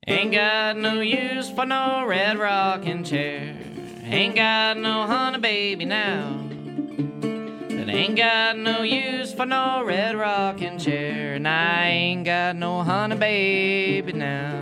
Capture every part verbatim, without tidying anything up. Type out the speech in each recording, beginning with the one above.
Ain't got no use for no red rocking chair. Ain't got no honey baby now. That ain't got no use for no red rocking chair. And I ain't got no honey baby now.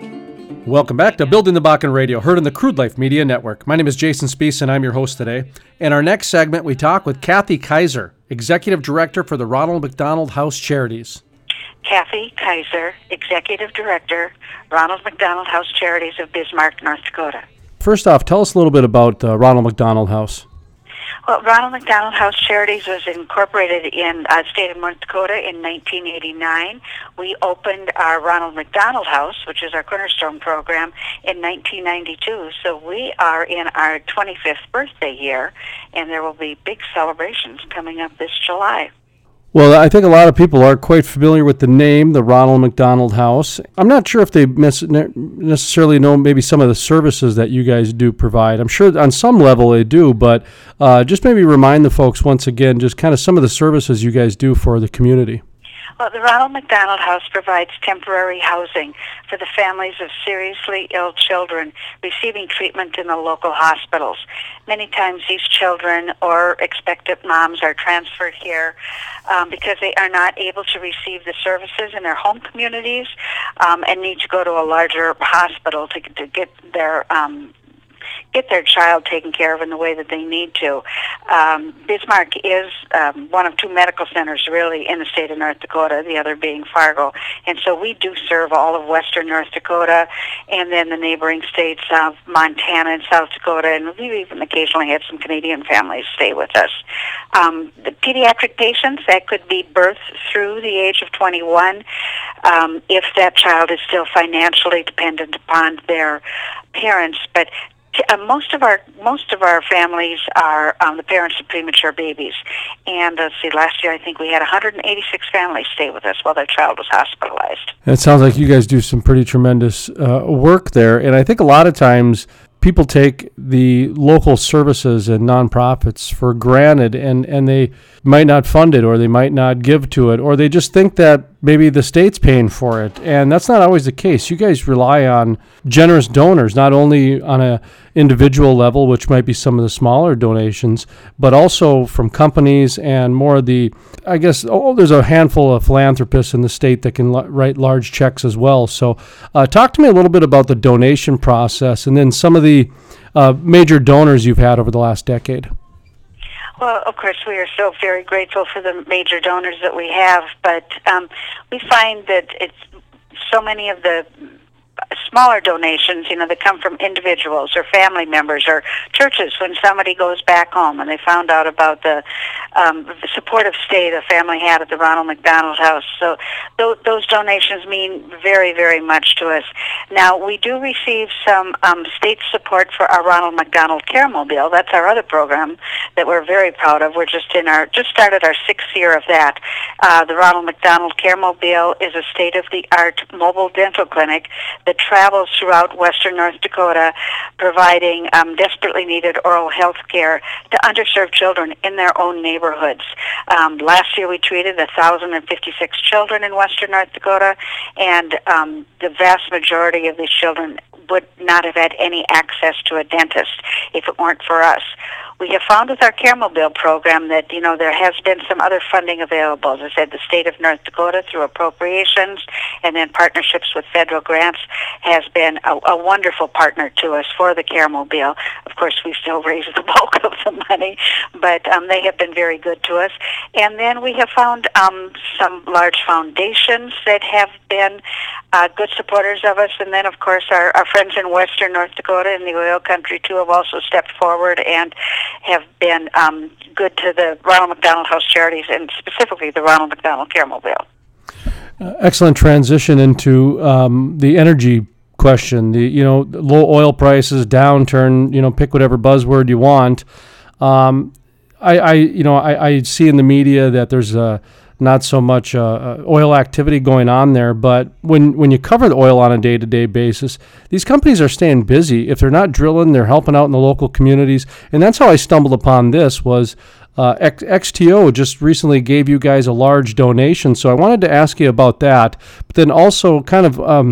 Welcome back to Building the Bakken Radio, heard on the Crude Life Media Network. My name is Jason Spees, and I'm your host today. In our next segment, we talk with Kathy Kaiser, Executive Director for the Ronald McDonald House Charities. Kathy Kaiser, Executive Director, Ronald McDonald House Charities of Bismarck, North Dakota. First off, tell us a little bit about uh, Ronald McDonald House. Well, Ronald McDonald House Charities was incorporated in the uh, state of North Dakota in nineteen eighty-nine. We opened our Ronald McDonald House, which is our cornerstone program, in nineteen ninety-two. So we are in our twenty-fifth birthday year, and there will be big celebrations coming up this July. Well, I think a lot of people are quite familiar with the name, the Ronald McDonald House. I'm not sure if they necessarily know maybe some of the services that you guys do provide. I'm sure on some level they do, but uh, just maybe remind the folks once again just kind of some of the services you guys do for the community. Well, the Ronald McDonald House provides temporary housing for the families of seriously ill children receiving treatment in the local hospitals. Many times these children or expectant moms are transferred here um, because they are not able to receive the services in their home communities um, and need to go to a larger hospital to, to get their um get their child taken care of in the way that they need to. Um, Bismarck is um, one of two medical centers really in the state of North Dakota, the other being Fargo. And so we do serve all of western North Dakota and then the neighboring states of Montana and South Dakota, and we've even occasionally had some Canadian families stay with us. Um, the pediatric patients, that could be birth through the age of twenty-one, um, if that child is still financially dependent upon their parents, but Uh, most of our most of our families are um, the parents of premature babies, and let's see, last year I think we had one hundred eighty-six families stay with us while their child was hospitalized. It sounds like you guys do some pretty tremendous uh, work there, and I think a lot of times people take the local services and nonprofits for granted, and, and they might not fund it, or they might not give to it, or they just think that maybe the state's paying for it, and that's not always the case. You guys rely on generous donors, not only on a individual level, which might be some of the smaller donations, but also from companies and more of the, I guess, oh, there's a handful of philanthropists in the state that can l- write large checks as well. So uh, talk to me a little bit about the donation process and then some of the uh, major donors you've had over the last decade. Well, of course, we are so very grateful for the major donors that we have, but um, we find that it's so many of the smaller donations, you know, that come from individuals or family members or churches when somebody goes back home and they found out about the, um, the supportive stay the family had at the Ronald McDonald House. So th- those donations mean very, very much to us. Now, we do receive some um, state support for our Ronald McDonald Caramobile. That's our other program that we're very proud of. We're just in our just started our sixth year of that. Uh, the Ronald McDonald Caramobile is a state-of-the-art mobile dental clinic that travels throughout western North Dakota, providing um, desperately needed oral health care to underserved children in their own neighborhoods. Um, last year we treated one thousand fifty-six children in western North Dakota, and um, the vast majority of these children would not have had any access to a dentist if it weren't for us. We have found with our Caramobile program that, you know, there has been some other funding available. As I said, the state of North Dakota through appropriations and then partnerships with federal grants has been a, a wonderful partner to us for the Caramobile. Of course, we still raise the bulk of the money, but um, they have been very good to us. And then we have found um, some large foundations that have been uh, good supporters of us. And then, of course, our, our friends in western North Dakota in the oil country, too, have also stepped forward and have been um, good to the Ronald McDonald House Charities and specifically the Ronald McDonald Caramobile. Uh, excellent transition into um, the energy question. The you know low oil prices, downturn. You know, pick whatever buzzword you want. Um, I, I you know I, I see in the media that there's a not so much uh, oil activity going on there, but when, when you cover the oil on a day-to-day basis, these companies are staying busy. If they're not drilling, they're helping out in the local communities, and that's how I stumbled upon this was uh, X T O just recently gave you guys a large donation, so I wanted to ask you about that, but then also kind of um,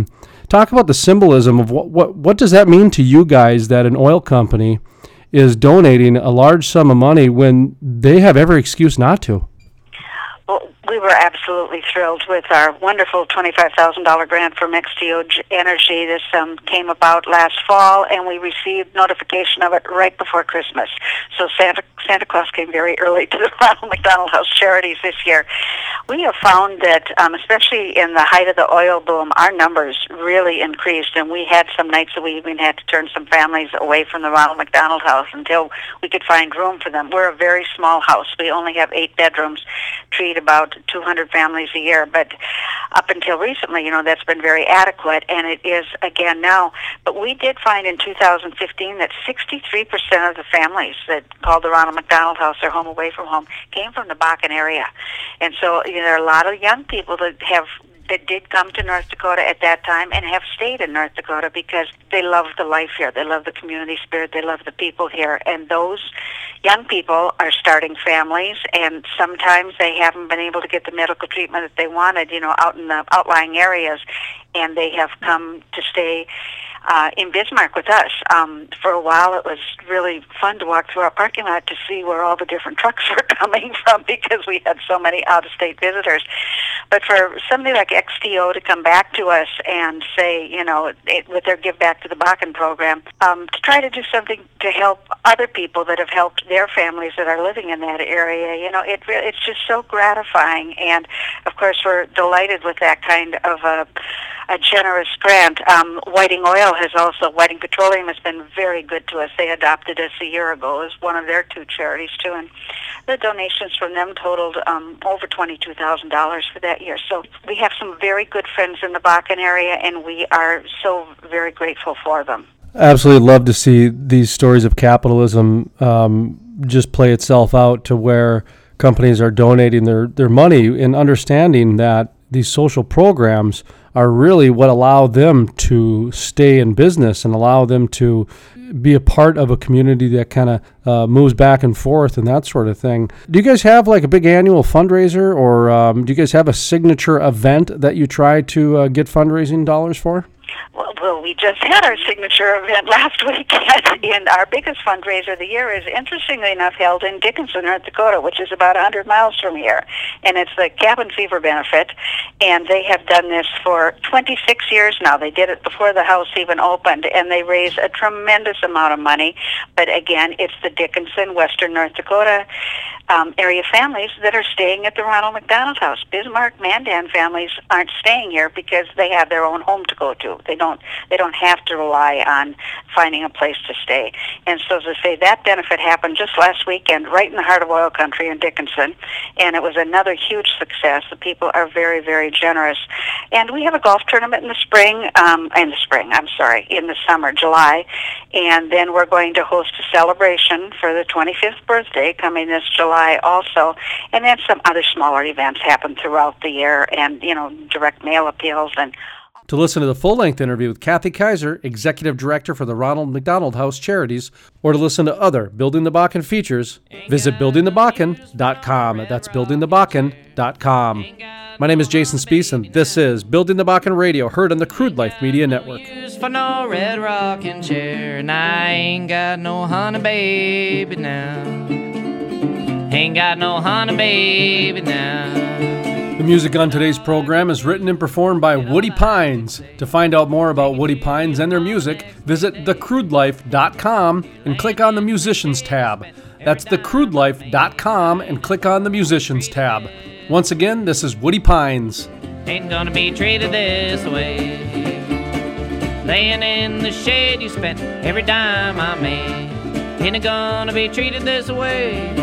talk about the symbolism of what, what, what does that mean to you guys that an oil company is donating a large sum of money when they have every excuse not to? Well, we were absolutely thrilled with our wonderful twenty-five thousand dollars grant from X T O Energy. This um, came about last fall, and we received notification of it right before Christmas. So Santa Santa Claus came very early to the Ronald McDonald House Charities this year. We have found that, um, especially in the height of the oil boom, our numbers really increased, and we had some nights that we even had to turn some families away from the Ronald McDonald House until we could find room for them. We're a very small house. We only have eight bedrooms, treat about two hundred families a year, but up until recently, you know, that's been very adequate, and it is again now. But we did find in two thousand fifteen that sixty-three percent of the families that called the Ronald McDonald House their home away from home came from the Bakken area. And so, you know, there are a lot of young people that have that did come to North Dakota at that time and have stayed in North Dakota because they love the life here. They love the community spirit. They love the people here. And those young people are starting families, and sometimes they haven't been able to get the medical treatment that they wanted, you know, out in the outlying areas, and they have come to stay Uh, in Bismarck with us. Um, for a while, it was really fun to walk through our parking lot to see where all the different trucks were coming from because we had so many out-of-state visitors. But for somebody like X T O to come back to us and say, you know, it, with their Give Back to the Bakken program, um, to try to do something to help other people that have helped their families that are living in that area, you know, it re- it's just so gratifying. And, of course, we're delighted with that kind of a a generous grant. Um, Whiting Oil has also, Whiting Petroleum has been very good to us. They adopted us a year ago as one of their two charities, too, and the donations from them totaled um, over twenty-two thousand dollars for that year. So we have some very good friends in the Bakken area, and we are so very grateful for them. Absolutely love to see these stories of capitalism um, just play itself out to where companies are donating their, their money and understanding that these social programs are really what allow them to stay in business and allow them to be a part of a community that kind of uh, moves back and forth and that sort of thing. Do you guys have like a big annual fundraiser, or um, do you guys have a signature event that you try to uh, get fundraising dollars for? Well, well, we just had our signature event last weekend, and our biggest fundraiser of the year is, interestingly enough, held in Dickinson, North Dakota, which is about one hundred miles from here. And it's the Cabin Fever Benefit, and they have done this for twenty-six years now. They did it before the house even opened, and they raise a tremendous amount of money. But again, it's the Dickinson, Western North Dakota um, area families that are staying at the Ronald McDonald House. Bismarck, Mandan families aren't staying here because they have their own home to go to. They don't they don't have to rely on finding a place to stay. And so, as I say, that benefit happened just last weekend right in the heart of oil country in Dickinson, and it was another huge success. The people are very, very generous. And we have a golf tournament in the spring, um, in the spring, I'm sorry, in the summer, July, and then we're going to host a celebration for the twenty-fifth birthday coming this July also, and then some other smaller events happen throughout the year, and, you know, direct mail appeals. And to listen to the full-length interview with Kathy Kaiser, Executive Director for the Ronald McDonald House Charities, or to listen to other Building the Bakken features, visit building the bakken dot com. That's building the bakken dot com. My name is Jason Spees, and this is Building the Bakken Radio, heard on the Crude Life Media Network. For no red rocking chair, and I ain't got no honey baby now. Ain't got no honey baby now. The music on today's program is written and performed by Woody Pines. To find out more about Woody Pines and their music, visit the crude life dot com and click on the Musicians tab. That's the crude life dot com and click on the Musicians tab. Once again, this is Woody Pines. Ain't gonna be treated this way. Laying in the shade, you spent every dime I made. Ain't gonna be treated this way.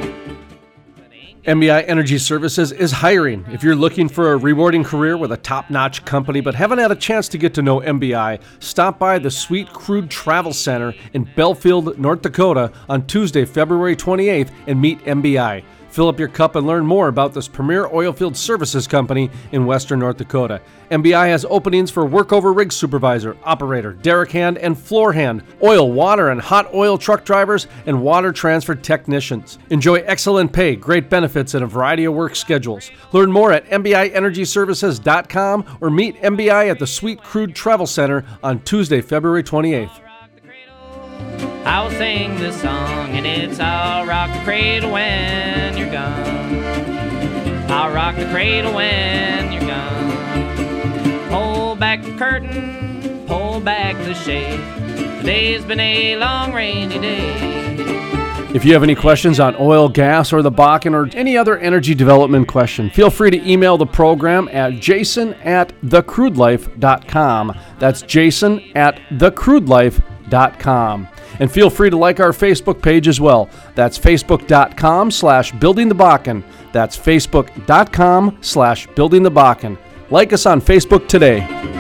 M B I Energy Services is hiring. If you're looking for a rewarding career with a top-notch company but haven't had a chance to get to know M B I, stop by the Sweet Crude Travel Center in Belfield, North Dakota on Tuesday, February twenty-eighth and meet M B I. Fill up your cup and learn more about this premier oilfield services company in western North Dakota. M B I has openings for workover rig supervisor, operator, derrick hand, and floor hand, oil, water, and hot oil truck drivers, and water transfer technicians. Enjoy excellent pay, great benefits, and a variety of work schedules. Learn more at M B I energy services dot com or meet M B I at the Sweet Crude Travel Center on Tuesday, February twenty-eighth. I'll sing this song, and it's I'll rock the cradle when you're gone. I'll rock the cradle when you're gone. Pull back the curtain, pull back the shade. Today's been a long rainy day. If you have any questions on oil, gas, or the Bakken, or any other energy development question, feel free to email the program at jason at the crude life dot com. That's jason at the crude life dot com. And feel free to like our Facebook page as well. That's facebook.com slash building the Bakken. That's facebook.com slash building the Bakken. Like us on Facebook today.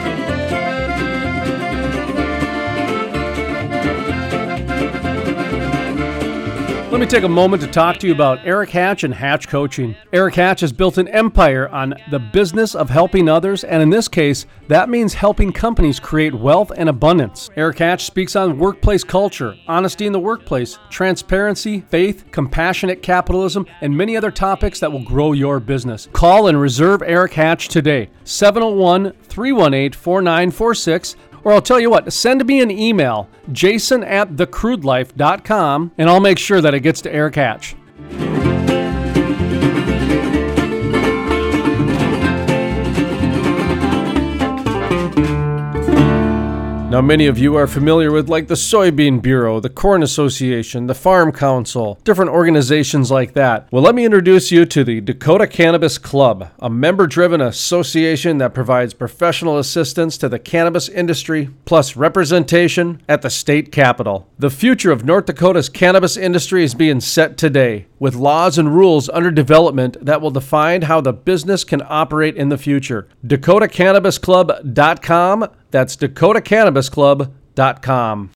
Let me take a moment to talk to you about Eric Hatch and Hatch Coaching. Eric Hatch has built an empire on the business of helping others, and in this case, that means helping companies create wealth and abundance. Eric Hatch speaks on workplace culture, honesty in the workplace, transparency, faith, compassionate capitalism, and many other topics that will grow your business. Call and reserve Eric Hatch today, seven oh one, three one eight, four nine four six. Or I'll tell you what, send me an email, jason at the crude life dot com, and I'll make sure that it gets to Eric Hatch. Now, many of you are familiar with like the Soybean Bureau, the Corn Association, the Farm Council, different organizations like that. Well, let me introduce you to the Dakota Cannabis Club, a member-driven association that provides professional assistance to the cannabis industry, plus representation at the state capitol. The future of North Dakota's cannabis industry is being set today, with laws and rules under development that will define how the business can operate in the future. dakota cannabis club dot com. That's dakota cannabis club dot com.